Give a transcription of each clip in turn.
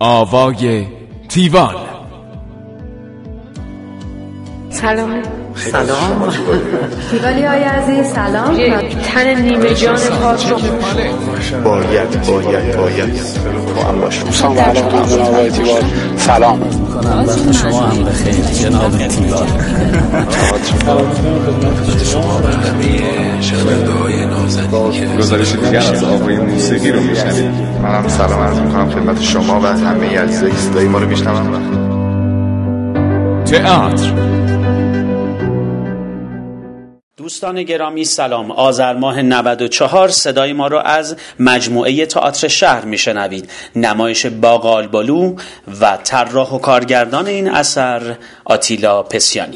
آوای تیوان. سلام. تیوالی های عزیز سلام. یک تن نیمه جان پاک رو باید با هم باشم. دوستان و علاقه آوای تیوال سلام میکنم. وقت شما هم بخیر جناب تیوال. گزارش دیگر از آوای موسیقی رو میشنید. منم سلام عرض میکنم خدمت شما و همه عزیزایی که صدای ما رو میشنون. تئاتر. دوستان گرامی سلام. آذر ماه 94 صدای ما رو از مجموعه تئاتر شهر میشنوید. نمایش باغ آلبالو و طراح و کارگردان این اثر آتیلا پسیانی.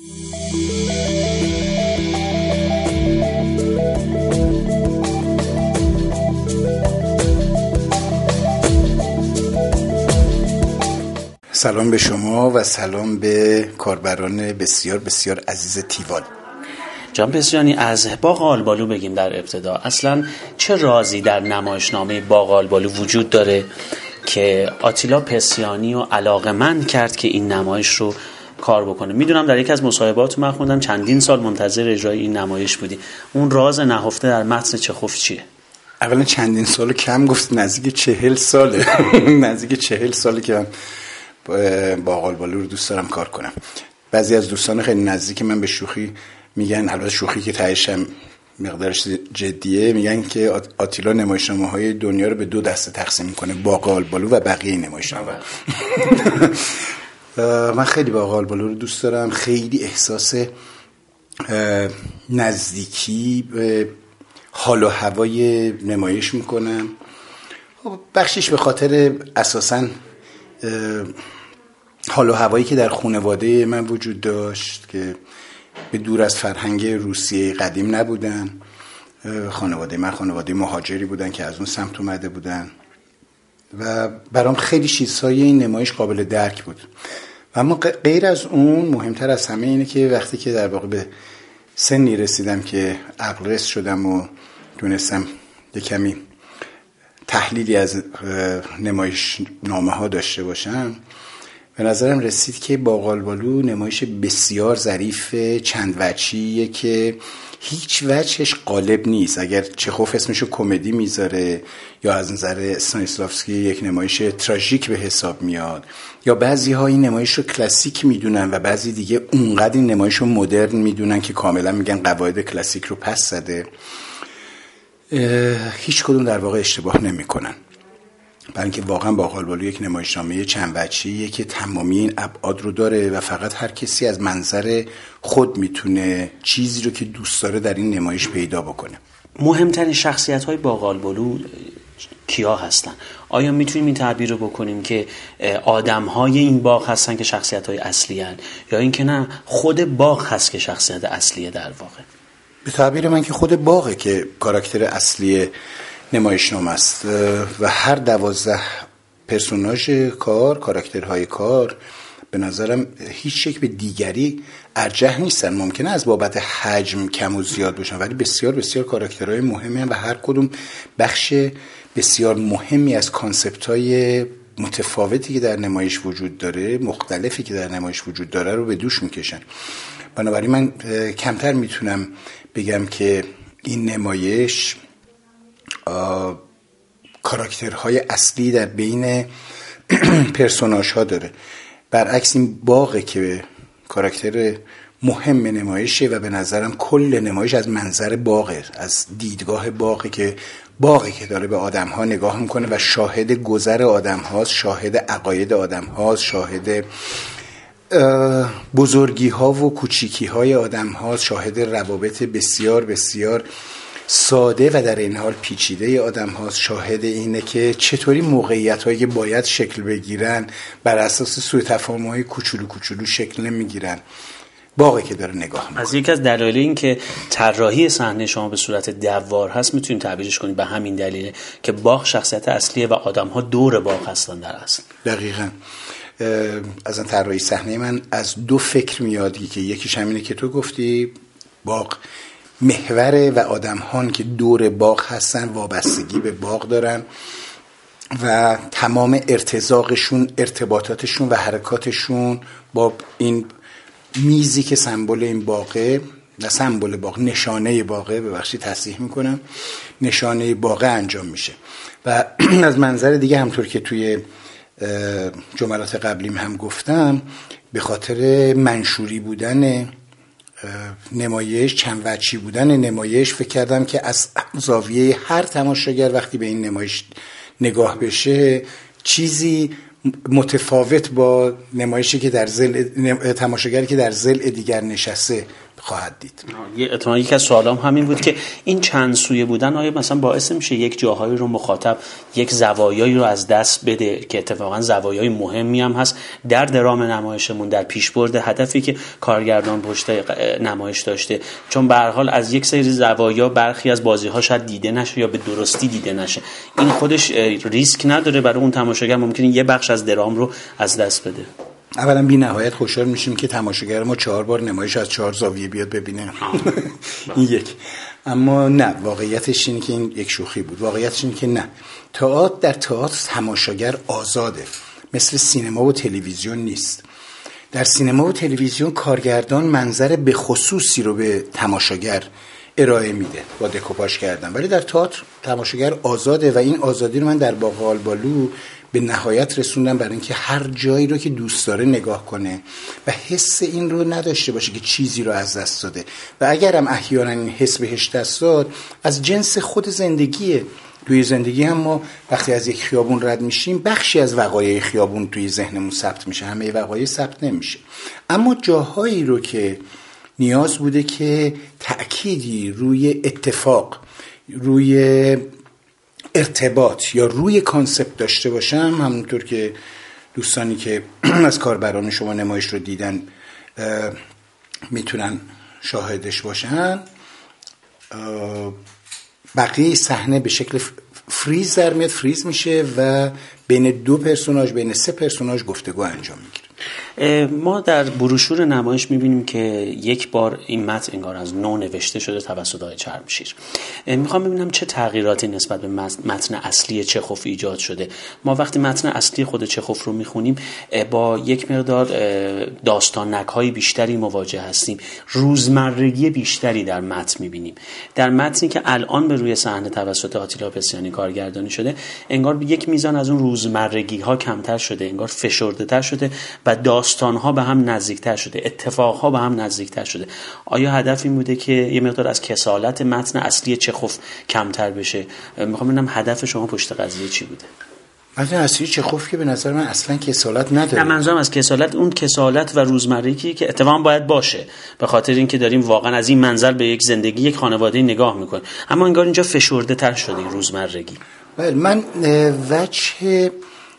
سلام به شما و سلام به کاربران بسیار بسیار عزیز تیوال. جان پسیانی، از باغ آلبالو بگیم در ابتدا. اصلا چه رازی در نمایشنامه باغ آلبالو وجود داره که آتیلا پسیانی رو علاقه‌مند کرد که این نمایش رو کار بکنه؟ میدونم در یک از مصاحبهات من خوندم چندین سال منتظر اجرای این نمایش بودی. اون راز نهفته در متن چخوف چیه؟ اولا چندین سال کم گفت، نزدیک 40 ساله. نزدیک 40 ساله که من باغ آلبالو رو دوست دارم کار کنم. بعضی از دوستان خیلی نزدیک من به شوخی میگن، البته شوخی که تهش هم مقدارش جدیه، میگن که آتیلا نمایشنامه‌های دنیا رو به 2 دسته تقسیم میکنه: باغ آلبالو و بقیه نمایشنامه. من خیلی باغ آلبالو رو دوست دارم. خیلی احساس نزدیکی به حال و هوای نمایش میکنم. بخشش به خاطر اساساً حال و هوایی که در خانواده من وجود داشت که به دور از فرهنگ روسیه قدیم نبودن. خانواده من خانواده مهاجری بودن که از اون سمت اومده بودن و برام خیلی چیزهای این نمایش قابل درک بود. و اما غیر از اون، مهمتر از همه اینه که وقتی که در واقع به سنی رسیدم که عقل رس شدم و دونستم یک کمی تحلیلی از نمایش نامه ها داشته باشم، به نظرم رسید که باغ آلبالو نمایش بسیار ظریف چند وجهیه که هیچ وجهش غالب نیست. اگر چخوف اسمشو کمدی میذاره یا از نظر استانیسلافسکی یک نمایش تراژیک به حساب میاد، یا بعضی ها این نمایش رو کلاسیک میدونن و بعضی دیگه اونقدر این نمایش رو مدرن میدونن که کاملا میگن قواعد کلاسیک رو پس زده. هیچ کدوم در واقع اشتباه نمیکنن، برای اینکه واقعا باغ آلبالو یک نمایشنامه چند وجهیه که تمامی این ابعاد رو داره و فقط هر کسی از منظر خود میتونه چیزی رو که دوست داره در این نمایش پیدا بکنه. مهمترین شخصیت‌های باغ آلبالو کیا هستن؟ آیا میتونیم این تعبیر رو بکنیم که آدم‌های این باغ هستن که شخصیت‌های اصلی هستن، یا اینکه نه خود باغ هست که شخصیت اصلیه در واقع؟ به تعبیر من که خود باغه که کاراکتر اصلی نمایشنامه است و هر 12 پرسوناژ کاراکترهای کار به نظرم هیچ یک به دیگری ارجح نیستن. ممکنه از بابت حجم کم و زیاد باشن، ولی بسیار بسیار کاراکترهای مهمی هستن و هر کدوم بخش بسیار مهمی از کانسپت‌های متفاوتی که در نمایش وجود داره، مختلفی که در نمایش وجود داره رو به دوش میکشن. بنابراین من کمتر میتونم بگم که این نمایش کاراکترهای اصلی در بین پرسوناژ ها داره. برعکس این باغه که کاراکتر مهم نمایشه و به نظرم کل نمایش از منظر باغه، از دیدگاه باغه که داره به آدم ها نگاه میکنه و شاهد گذر آدم هاست، شاهد عقاید آدم هاست، شاهد بزرگی ها و کوچیکی های آدم هاست، شاهد روابط بسیار بسیار ساده و در این حال پیچیده آدم هاست، شاهد اینه که چطوری موقعیت هایی که باید شکل بگیرن بر اساس سوء تفاهم های کوچولو کوچولو شکل نمیگیرن. باغی که داره نگاه میکنه. از یک از دلایل این که طراحی صحنه شما به صورت دوار هست میتونیم تعبیرش کنیم به همین دلیله که باغ شخصیت اصلیه و آدم ها دور باغ هستن در اصل. دقیقاً. از طراحی صحنه من از 2 فکر میاد که یکیش همینه که تو گفتی، باغ محوره و آدم هان که دور باغ هستن وابستگی به باغ دارن و تمام ارتزاقشون، ارتباطاتشون و حرکاتشون با این میزی که سمبل این باغه و سمبل باغ، نشانه باغه، ببخشید تصحیح میکنم، نشانه باغه انجام میشه. و از منظر دیگه همطور که توی جملات قبلیم هم گفتم، به خاطر منشوری بودن نمایش، چند وجهی بودن نمایش، فکر کردم که از زاویه هر تماشاگر وقتی به این نمایش نگاه بشه چیزی متفاوت با نمایشی که در تماشاگری که در ضلع دیگر نشسته خواهد دید. اتفاقا یک از سوالام همین بود که این چند سویه بودن آیا مثلا باعث میشه یک جاهایی رو مخاطب یک زوایایی رو از دست بده که اتفاقا زوایای مهمی هم هست در درام نمایشمون، در پیشبرد هدفی که کارگردان پشت نمایش داشته؟ چون به هر حال از یک سری زوایا برخی از بازی‌ها شاید دیده نشه یا به درستی دیده نشه. این خودش ریسک نداره برای اون تماشاگر؟ ممکنه یه بخش از درام رو از دست بده. اولا بی نهایت خوشحال میشیم که تماشاگر ما 4 بار نمایش از 4 زاویه بیاد ببینه. این یک. اما نه، واقعیتش اینه که این یک شوخی بود. واقعیتش اینه که نه، تئاتر، در تئاتر تماشاگر آزاده، مثل سینما و تلویزیون نیست. در سینما و تلویزیون کارگردان منظر به خصوصی رو به تماشاگر ارائه میده با دکوپاژ کردن، ولی در تئاتر تماشاگر آزاده و این آزادی رو من در باغ آلبالو به نهایت رسوندم، برای اینکه هر جایی رو که دوست داره نگاه کنه و حس این رو نداشته باشه که چیزی رو از دست داده. و اگرم احیانا این حس بهش دست داد، از جنس خود زندگیه. توی زندگی هم ما وقتی از یک خیابون رد میشیم، بخشی از وقایع خیابون توی ذهنمون ثبت میشه، همه وقایع ثبت نمیشه. اما جاهایی رو که نیاز بوده که تأکیدی روی اتفاق، روی ارتباط یا روی کانسپت داشته باشم، همونطور که دوستانی که از کاربران شما نمایش رو دیدن میتونن شاهدش باشن، بقیه صحنه به شکل فریز در میاد، فریز میشه و بین 2 پرسوناژ، بین 3 پرسوناژ گفتگو انجام میگیره. ما در بروشور نمایش میبینیم که یک بار این متن انگار از نو نوشته شده توسط آقای چرمشیر. میخوام ببینم چه تغییراتی نسبت به متن اصلی چخوف ایجاد شده. ما وقتی متن اصلی خود چخوف رو میخونیم با یک مقدار داستانک‌های بیشتری مواجه هستیم، روزمرگی بیشتری در متن میبینیم. در متنی که الان به روی صحنه توسط آتیلا پسیانی کارگردانی شده، انگار به یک میزان از اون روزمرگی ها کمتر شده، انگار فشرده تر شده و داستان‌ها به هم نزدیکتر شده، اتفاق‌ها به هم نزدیکتر شده. آیا هدف این بوده که یه مقدار از کسالت متن اصلی چخوف کمتر بشه؟ میخوام ببینم هدف شما پشت قضیه چی بوده. متن اصلی چخوف که به نظر من اصلا کسالت نداره. نه، منظورم از کسالت اون کسالت و روزمرگی که اتفاقا باید باشه، به خاطر اینکه داریم واقعا از این منظر به یک زندگی، یک خانواده نگاه میکنیم، اما انگار اینجا فشرده تر شده این روزمرگی. بله، من وجه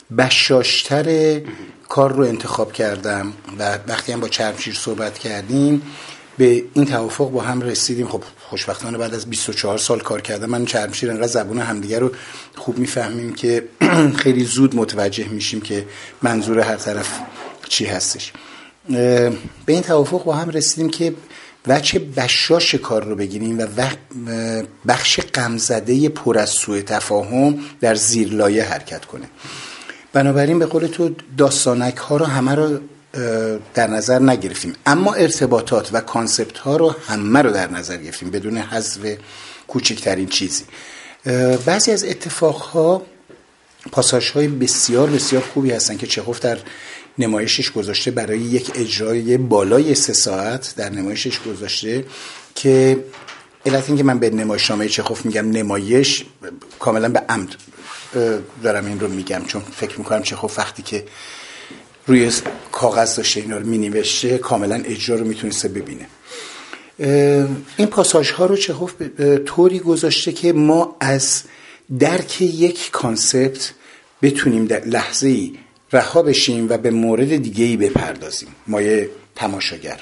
بشاشتر کار رو انتخاب کردم و وقتی هم با چرمشیر صحبت کردیم به این توافق با هم رسیدیم. خب خوشبختانه بعد از 24 سال کار کردم من چرمشیر انقدر زبون همدیگه رو خوب میفهمیم که خیلی زود متوجه میشیم که منظور هر طرف چی هستش. به این توافق با هم رسیدیم که وجه بشاش کار رو بگیریم و بخش غمزده پر از سوء تفاهم در زیرلایه حرکت کنه. بنابراین به قول تو داستانک ها رو همه رو در نظر نگرفتیم، اما ارتباطات و کانسپت ها رو همه رو در نظر گرفتیم بدون حذف کوچکترین چیزی. بعضی از اتفاق ها پاساژ های بسیار بسیار خوبی هستن که چخوف در نمایشش گذاشته، برای یک اجرای بالای 3 ساعت در نمایشش گذاشته، که علت این که من به نمایشنامه چخوف میگم نمایش کاملا به عمد دارم این رو میگم، چون فکر میکنم چخوف وقتی که روی کاغذ داشته اینا رو مینوشته کاملا اجرا رو میتونسته ببینه. این پاساژ ها رو چخوف طوری گذاشته که ما از درک یک کانسپت بتونیم در لحظه‌ای رها بشیم و به مورد دیگه‌ای بپردازیم، مایه تماشاگر.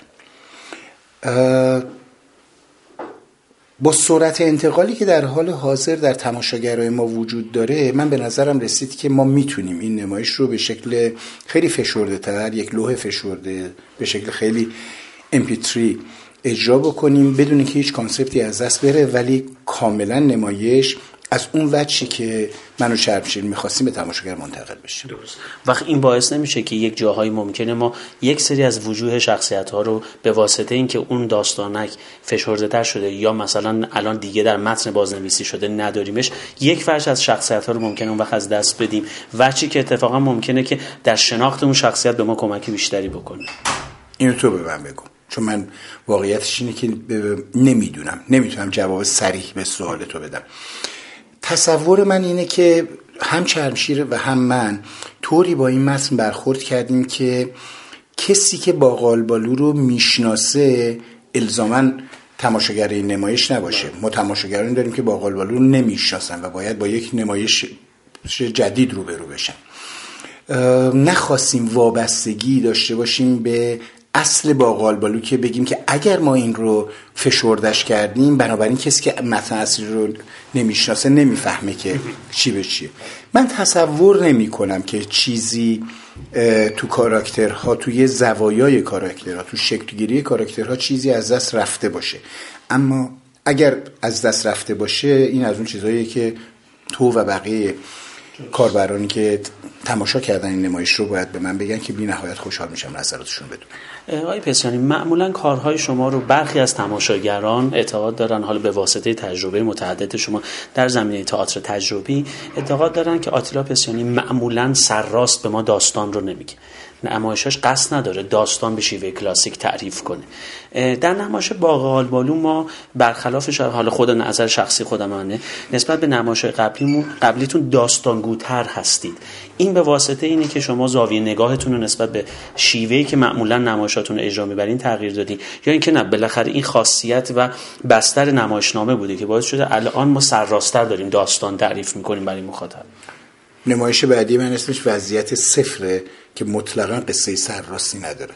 با سرعت انتقالی که در حال حاضر در تماشاگرای ما وجود داره، من به نظرم رسید که ما میتونیم این نمایش رو به شکل خیلی فشرده تر، یک لوح فشرده به شکل خیلی MP3 اجرا بکنیم بدون که هیچ کانسپتی از دست بره، ولی کاملا نمایش از اون وجهی که منو چرمشیر می‌خواستیم به تماشاگر منتقل بشه. درست. وقت این باعث نمیشه که یک جاهایی ممکنه ما یک سری از وجوه شخصیت‌ها رو به واسطه اینکه اون داستانک فشرده‌تر شده یا مثلا الان دیگه در متن بازنویسی شده نداریمش، یک فرش از شخصیت‌ها رو ممکنه اون وقت از دست بدیم، وجهی که اتفاقا ممکنه که در شناخت اون شخصیت به ما کمک بیشتری بکنه. اینو تو به من بگو، چون من واقعیتش اینه که نمیتونم جواب صریح به سوال تو بدم. تصور من اینه که هم چرمشیر و هم من طوری با این متن برخورد کردیم که کسی که باقالبالو رو میشناسه الزاماً تماشاگر این نمایش نباشه. ما تماشاگرانی داریم که باقالبالو رو نمیشناسن و باید با یک نمایش جدید روبرو بشن. نخواستیم وابستگی داشته باشیم به اصل باقالبالو که بگیم که اگر ما این رو فشردش کردیم بنابراین کسی که متن اصلی رو نمیشناسه نمیفهمه که چی به چیه. من تصور نمی کنم که چیزی تو کاراکترها، توی زوایای کاراکترها، تو شکلگیری کاراکترها چیزی از دست رفته باشه. اما اگر از دست رفته باشه این از اون چیزاییه که تو و بقیه کاربرانی که تماشا کردن این نمایش رو باید به من بگن که بی نهایت خوشحال میشم نظراتشون بدونم. آقای پسیانی، معمولا کارهای شما رو برخی از تماشاگران اعتقاد دارن، حالا به واسطه تجربه متعدد شما در زمینه تئاتر تجربی اعتقاد دارن که آتیلا پسیانی معمولا سرراست به ما داستان رو نمیگه. نمایشش قصد نداره داستان به شیوه کلاسیک تعریف کنه. در نمایش باقالبالو ما برخلافش، حالا خود نظر شخصی خودمانه، نسبت به نمایش قبلیتون داستانگوتر هستید. این به واسطه اینه که شما زاویه نگاهتون رو نسبت به شیوهی که معمولا نمایشاتون رو اجرا می‌برین تغییر دادین، یا اینکه نه بالاخره این خاصیت و بستر نمایشنامه بوده که باعث شده الان ما سرراست‌تر داریم داستان تعریف می‌کنیم برای مخاطب؟ نمایش بعدی من اسمش وضعیت صفره که مطلقاً قصه سرراستی نداره.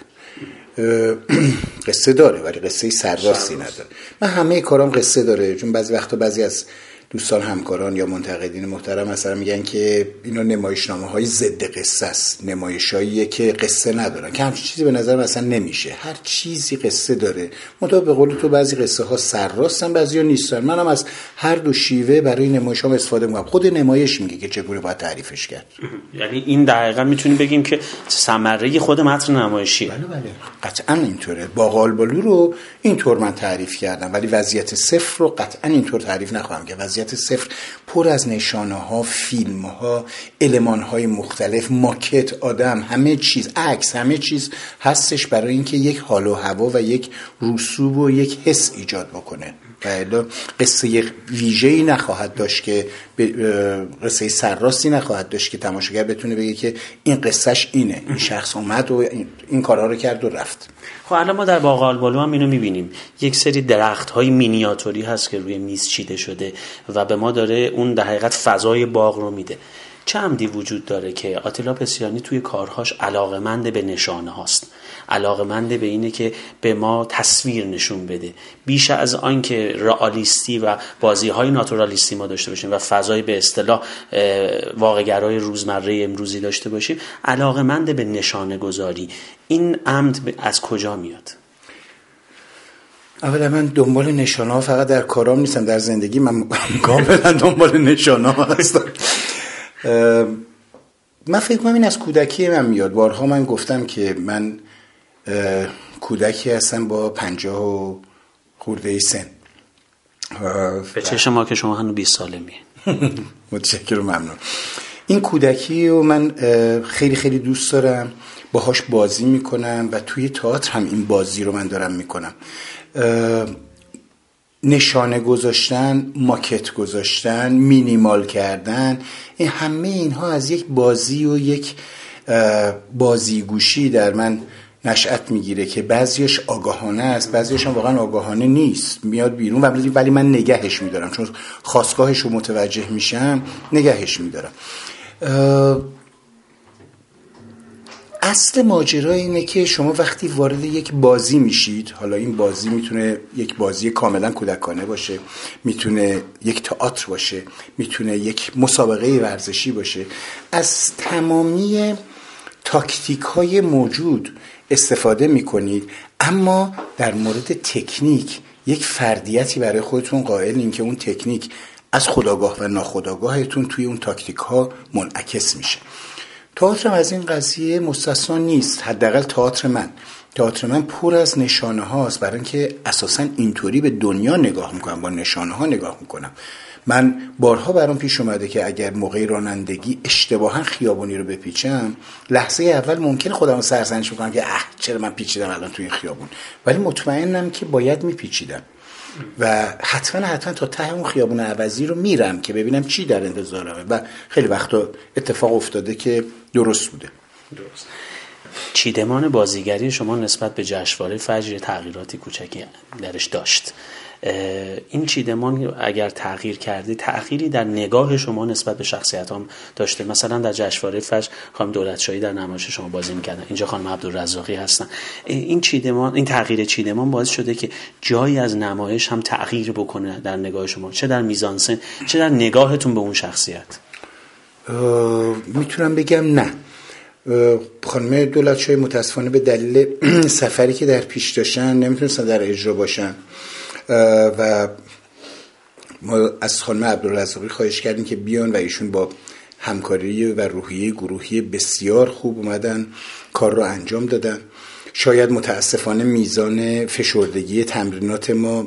قصه داره ولی قصه سرراستی نداره. من همه کارام قصه داره، چون بعضی وقتا بعضی از دوستان همکاران یا منتقدین محترم مثلا میگن که اینا نمایشنامه‌های ضد قصه است، نمایشاییه که قصه ندارن، که همچین چیزی به نظر من اصلا نمیشه. هر چیزی قصه داره. مطابق به قول تو بعضی قصه ها سرراستن بعضیا نیستن. منم از هر دو شیوه برای نمایشام استفاده میکنم. خود نمایش میگه که چگونه باید تعریفش کرد. یعنی این دقیقاً میتونیم بگیم که ثمره خود متن نمایشی. بله قطعاً اینطوره. باقالبالو رو اینطور من تعریف کردم ولی وضعیت صفر رو قطعاً اینطور تعریف نخواهم کرد. وضعیت صفر پر از نشانه ها، فیلم ها، المان های مختلف، ماکت، آدم، همه چیز، عکس، همه چیز هستش برای اینکه یک حال و هوا و یک رسوب و یک حس ایجاد بکنه. و قصه ویژه‌ای نخواهد داشت که قصه سرراستی نخواهد داشت که تماشاگر بتونه بگه که این قصهش اینه، این شخص اومد و این کارا رو کرد و رفت. خب الان ما در باقالبالو هم اینو می‌بینیم، یک سری درخت‌های مینیاتوری هست که روی میز چیده شده و به ما داره اون در حقیقت فضای باغ رو میده. چه عمدی وجود داره که آتیلا پسیانی توی کارهاش علاقه‌مند به نشانه هاست، علاقه‌مند به اینه که به ما تصویر نشون بده، بیش از آن که رئالیستی و بازی‌های ناتورالیستی ما داشته باشیم و فضای به اصطلاح واقع‌گرای روزمره امروزی داشته باشیم، علاقه‌مند به نشانه گذاری. این عمد از کجا میاد؟ اولا من دنبال نشانه ها فقط در کارام نیستم، در زندگی من کاملا دنبال نشانه ها هستم. من فکر کنم این از کودکی من میاد. بارها من گفتم که من کودکی هستم با 50 و خورده سن. به چشم ما که شما هنوز 20 سالمی. متشکرم، ممنون. این کودکی رو من خیلی خیلی دوست دارم، باهاش بازی میکنم و توی تئاتر هم این بازی رو من دارم میکنم. نشانه گذاشتن، ماکت گذاشتن، مینیمال کردن، این همه اینها از یک بازی و یک بازیگوشی در من نشأت میگیره که بعضیش آگاهانه است، بعضیش هم واقعا آگاهانه نیست، میاد بیرون ولی من نگهش میدارم، چون خاستگاهش رو متوجه میشم نگهش میدارم. اصل ماجرا اینه که شما وقتی وارد یک بازی میشید، حالا این بازی میتونه یک بازی کاملا کودکانه باشه، میتونه یک تئاتر باشه، میتونه یک مسابقه ورزشی باشه، از تمامی تاکتیک های موجود استفاده میکنید، اما در مورد تکنیک یک فردیتی برای خودتون قائلین که اون تکنیک از خودآگاه و ناخودآگاهتون توی اون تاکتیک ها منعکس میشه. تئاتر از این قضیه مستثنا نیست. حداقل تئاتر من پر از نشانه هاست، برای اینکه اساسا اینطوری به دنیا نگاه میکنم، با نشانه ها نگاه میکنم. من بارها برام پیش اومده که اگر موقع رانندگی اشتباها خیابونی رو بپیچم، لحظه اول ممکنه خودم رو سرزنش بکنم که چرا من پیچیدم الان تو این خیابون، ولی مطمئنم که باید میپیچیدم و حتما تا ته اون خیابون عوضی رو میرم که ببینم چی در انتظارمه و خیلی وقتا اتفاق افتاده که درست بوده. درست. چیدمان بازیگری شما نسبت به جشنواره فجر تغییراتی کوچکی درش داشت. این چیدمان اگر تغییر کرده، تغییری در نگاه شما نسبت به شخصیت هم داشته؟ مثلا در جشنواره فجر خانم دولتشاهی در نمایش شما بازی میکردن، اینجا خانم عبدالرزاقی هستن. این تغییر چیدمان باعث شده که جایی از نمایش هم تغییر بکنه در نگاه شما، چه در میزانسن چه در نگاهتون به اون شخصیت؟ میتونم بگم نه. خانم دولتشاهی متاسفانه به دلیل سفری که در پیش داشتن نمیتونستن در اجرا باشن و ما از خانم عبدالرزاقی خواهش کردیم که بیان و ایشون با همکاری و روحیه گروهی بسیار خوب اومدن کار رو انجام دادن. شاید متاسفانه میزان فشردگی تمرینات ما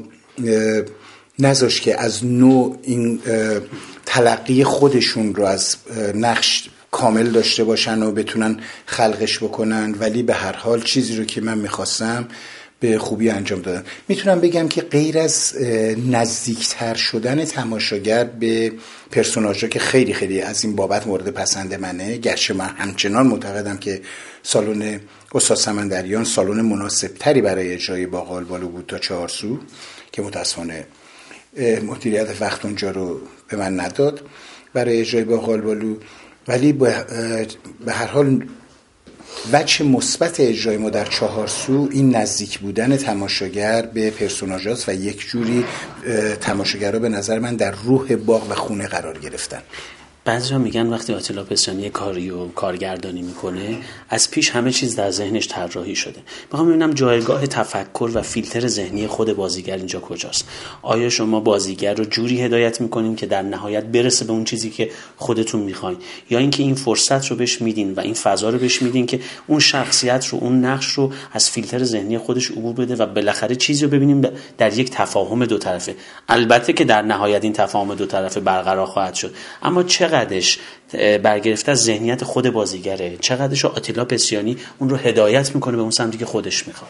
نذاشت که از نوع این تلقی خودشون رو از نقش کامل داشته باشن و بتونن خلقش بکنن، ولی به هر حال چیزی رو که من میخواستم به خوبی انجام دادن. میتونم بگم که غیر از نزدیکتر شدن تماشاگر به پرسوناژها که خیلی خیلی از این بابت مورد پسند منه، گرچه من همچنان معتقدم که سالن استاد سمندریان سالن مناسب تری برای اجرای باغ آلبالو بود تا چهارسو که متاسفانه مدیریت وقت اونجا رو به من نداد برای اجرای باغ آلبالو، ولی به هر حال وجه مثبت اجرای ما در چهارسو این نزدیک بودن تماشاگر به پرسوناژاست و یک جوری تماشاگرها به نظر من در روح باغ و خونه قرار گرفتن. بعضیا میگن وقتی آتیلا پسیانی کاری و کارگردانی میکنه از پیش همه چیز در ذهنش طراحی شده. میخوام ببینم جایگاه تفکر و فیلتر ذهنی خود بازیگر اینجا کجاست؟ آیا شما بازیگر رو جوری هدایت میکنین که در نهایت برسه به اون چیزی که خودتون میخواین، یا اینکه این فرصت رو بهش میدین و این فضا رو بهش میدین که اون شخصیت رو، اون نقش رو از فیلتر ذهنی خودش عبور بده و بالاخره چیزی رو ببینیم در یک تفاهم دو طرفه؟ البته که در نهایت این تفاهم دو طرفه برقرار خواهد شد، اما چقدرش برگرفته از ذهنیت خود بازیگره، چقدرش آتیلا پسیانی اون رو هدایت میکنه به اون سمتی که خودش میخواد؟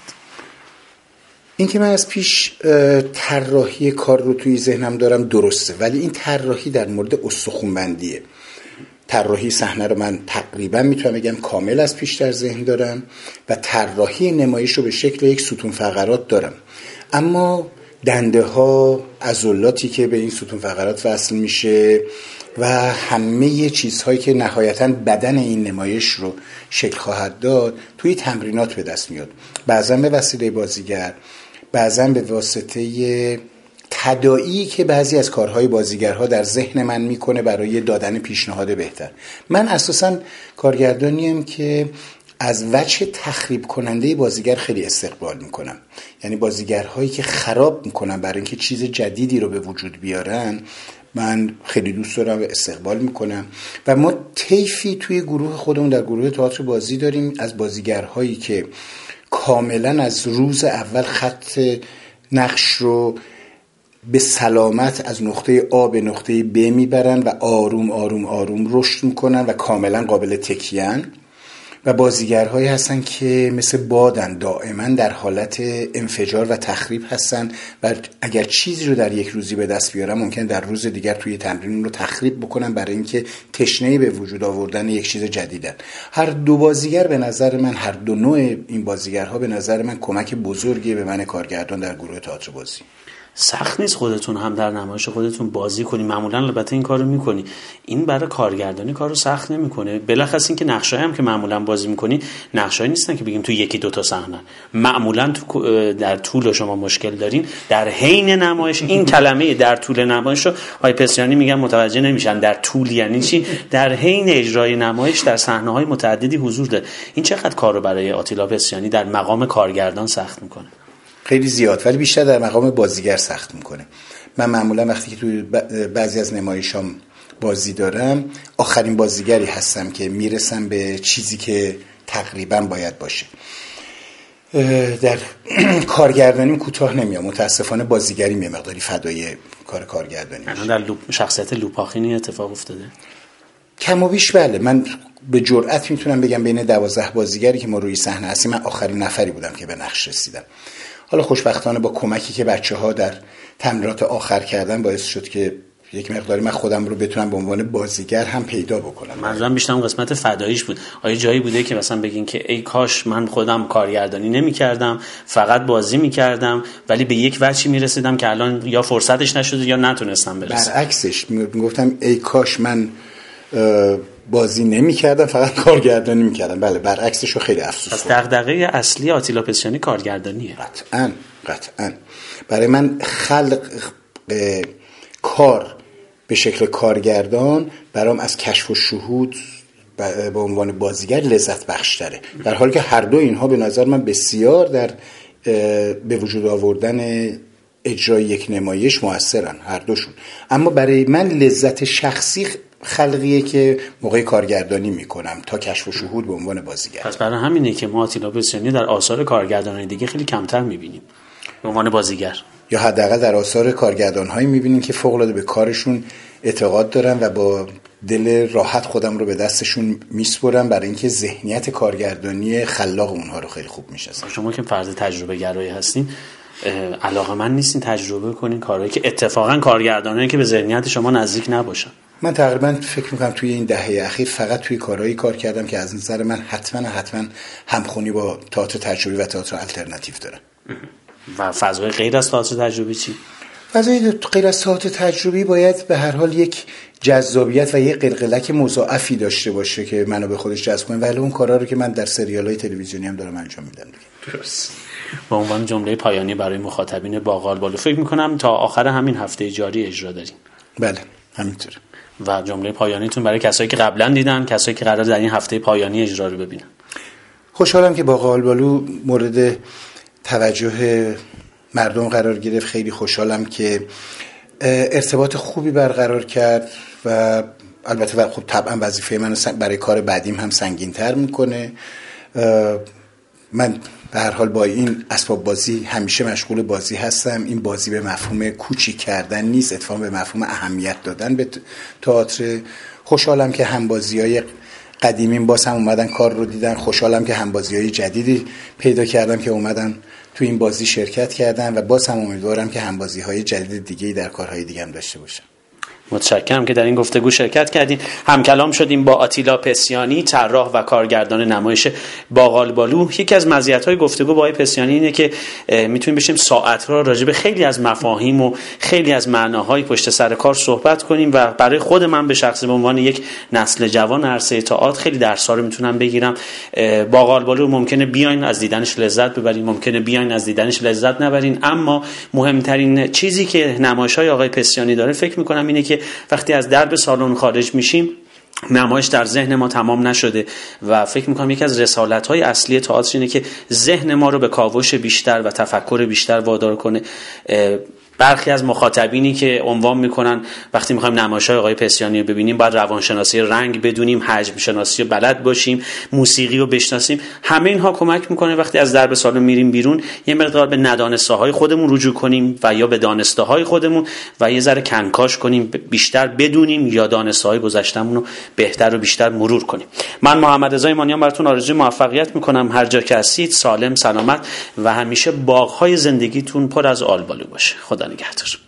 این که من از پیش طراحی کار رو توی ذهنم دارم درسته، ولی این طراحی در مورد استخوان‌بندیه. طراحی صحنه رو من تقریبا میتونم بگم کامل از پیش در ذهن دارم و طراحی نمایش رو به شکل یک ستون فقرات دارم، اما دنده ها، عضلاتی که به این ستون فقرات وصل میشه و همه چیزهایی که نهایتاً بدن این نمایش رو شکل خواهد داد توی تمرینات به دست میاد، بعضا به وسیله بازیگر، بعضا به واسطه تداعی که بعضی از کارهای بازیگرها در ذهن من میکنه برای دادن پیشنهاد بهتر. من اساساً کارگردانیم که از وجه تخریب کننده بازیگر خیلی استقبال میکنم، یعنی بازیگرهایی که خراب میکنن برای اینکه چیز جدیدی رو به وجود بیارن من خیلی دوست دارم و استقبال میکنم. و ما طیفی توی گروه خودمون در گروه تئاتر بازی داریم از بازیگرهایی که کاملا از روز اول خط نقش رو به سلامت از نقطه A به نقطه B میبرن و آروم آروم آروم رشد میکنن و کاملا قابل تکیه‌اند، و بازیگرهایی هستن که مثل بادن، دائما در حالت انفجار و تخریب هستن و اگر چیزی رو در یک روزی به دست بیارن ممکنه در روز دیگر توی تمرین رو تخریب بکنن برای اینکه تشنه‌ای به وجود آوردن یک چیز جدیدن. هر دو بازیگر به نظر من، هر دو نوع این بازیگرها به نظر من کمک بزرگی به من کارگردان در گروه تئاتر بازی. سخت نیست خودتون هم در نمایش خودتون بازی کنی؟ معمولا البته این کارو میکنی، این برای کارگردانی کارو سخت نمیکنه؟ بلخص این که نقشه‌ای هم که معمولا بازی میکنی نقشه‌ای نیستن که بگیم تو یکی دو تا صحنه، معمولا در طول شما مشکل دارین در حین نمایش. این کلمه در طول نمایش رو آقای پسیانی میگن متوجه نمیشن. در طول یعنی چی؟ در حین اجرای نمایش در صحنه‌های متعددی حضور داره. این چقدر کارو برای آتیلا پسیانی در مقام کارگردان سخت میکنه؟ خیلی زیاد، ولی بیشتر در مقام بازیگر سخت میکنه. من معمولا وقتی که توی بعضی از نمایشام بازی دارم آخرین بازیگری هستم که میرسم به چیزی که تقریبا باید باشه. در کارگردانیم کوتاه نمیام، متاسفانه بازیگریم یه مقداری فدای کار کارگردانی میشه. در شخصیت لوپاخینی اتفاق افتاده؟ کم و بیش بله. من به جرئت میتونم بگم بین 12 بازیگری که ما روی صحنه هستیم من آخرین نفری بودم که به نقش رسیدم. حالا خوشبختانه با کمکی که بچه‌ها در تمرینات آخر کردن باعث شد که یک مقداری من خودم رو بتونم به عنوان بازیگر هم پیدا بکنم. منظورم بیشتر اون قسمت فداییش بود. آیا جایی بوده که مثلا بگین که ای کاش من خودم کارگردانی نمی‌کردم، فقط بازی می‌کردم، ولی به یک وجهی می‌رسیدم که الان یا فرصتش نشد یا نتونستم برسم؟ برعکسش میگفتم ای کاش من بازی نمی‌کردم، فقط کارگردانی می‌کردم. بله، برعکسش رو خیلی افسوس. پس دغدغه اصلی آتیلا پسیانی کارگردانیه. قطعاً. برای من خلق کار به شکل کارگردان برام از کشف و شهود به عنوان بازیگر لذت بخشتره، در حالی که هر دو اینها به نظر من بسیار در به وجود آوردن اجرای یک نمایش موثرن هر دوشون. اما برای من لذت شخصی خلقیه که موقع کارگردانی میکنم تا کشف و شهود به عنوان بازیگر. پس برای همینه که ما آتیلا پسیانی در آثار کارگردانان دیگه خیلی کمتر میبینیم به عنوان بازیگر، یا حداقل در آثار کارگردان‌هایی می‌بینیم که فوق‌العاده به کارشون اعتقاد دارن و با دل راحت خودم رو به دستشون میسپرم برای اینکه ذهنیت کارگردانی خلاق اونها رو خیلی خوب میشناسن. شما که فرد تجربه گرایی هستین، علاقه‌مند نیستین تجربه کنین کارهایی که اتفاقا کارگردانایی که به ذهنیت شما نزدیک نباشن؟ من تقریبا فکر می‌کنم توی این دهه اخیر فقط توی کارهایی کار کردم که از نظر من حتما همخوانی با تئاتر تجربی و تئاتر آلترناتیو داره. و فضای غیر از تئاتر تجربی چی؟ فضای غیر از تئاتر تجربی باید به هر حال یک جذابیت و یک قلقلک مضاعفی داشته باشه که منو به خودش جذب کنه، ولی اون کارا رو که من در سریال‌های تلویزیونی هم دارم انجام میدم دیگه. درست. به عنوان جمله پایانی برای مخاطبین باقال بالو، فکر می‌کنم تا آخر همین هفته جاری اجرا داریم. بله، همینطوره. و جمله پایانیتون برای کسایی که قبلا دیدن، کسایی که قرار در این هفته پایانی اجرا رو ببینن؟ خوشحالم که باقال بالو مورد توجه مردم قرار گرفت. خیلی خوشحالم که ارتباط خوبی برقرار کرد و البته خب طبعا وظیفه من برای کار بعدیم هم سنگین‌تر میکنه. من به هر حال با این اسباب بازی همیشه مشغول بازی هستم. این بازی به مفهوم کوچیک کردن نیست، اتفاقا به مفهوم اهمیت دادن به تئاتر. خوشحالم که همبازی‌های قدیمیم باز هم اومدن کار رو دیدن. خوشحالم که همبازی‌های جدیدی پیدا کردم که اومدن تو این بازی شرکت کردن و باز هم امیدوارم که همبازی‌های جدید دیگه‌ای در کارهای دیگه هم داشته باشم. متشکرم که در این گفتگو شرکت کردین. همکلام شدیم با آتیلا پسیانی، طراح و کارگردان نمایش باقال بالو. یکی از مزیت‌های گفتگو با پسیانی اینه که میتونیم بشیم ساعت‌ها راجع به خیلی از مفاهیم و خیلی از معناهای پشت سر کار صحبت کنیم و برای خود من به شخصه به عنوان یک نسل جوان عرصه تئاتر خیلی درس‌ها رو میتونم بگیرم. باقال بالو ممکنه بیاین از دیدنش لذت ببرین، ممکنه بیاین از دیدنش لذت نبرین، اما مهمترین چیزی که نمایش‌های آقای پسیانی داره فکر می‌کنم اینه که وقتی از درب سالن خارج میشیم نمایش در ذهن ما تمام نشده و فکر میکنم یکی از رسالت‌های اصلی تئاتر اینه که ذهن ما رو به کاوش بیشتر و تفکر بیشتر وادار کنه. برخی از مخاطبینی که عنوان میکنن وقتی میخوایم نمایش‌های آقای پسیانی رو ببینیم باید روانشناسی رنگ بدونیم، حجم شناسی رو بلد باشیم، موسیقی رو بشناسیم. همه اینها کمک میکنه وقتی از درب سالن میریم بیرون یه مقدار به ندانسته‌های خودمون رجوع کنیم و یا به دانسته‌های خودمون و یه ذره کنکاش کنیم، بیشتر بدونیم یا دانسته‌های گذشته‌مون رو بهتر و بیشتر مرور کنیم. من محمد رضا ایمانیان براتون آرزوی موفقیت میکنم. هر جا که هستید سالم، سلامت و همیشه باغ‌های زندگیتون پر از آلبالو باشه. خدا نگهدار.